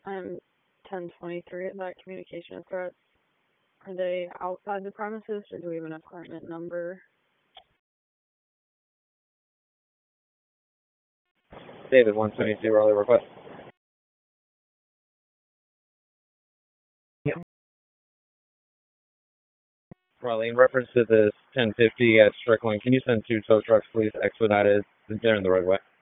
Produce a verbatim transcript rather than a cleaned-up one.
I'm ten twenty-three at that communication threats. Are they outside the premises, or do we have an apartment number? David, one seventy-two, early request. Yep. Raleigh, in reference to this ten fifty at Strickland, can you send two tow trucks, please? Expedited. They're in the roadway.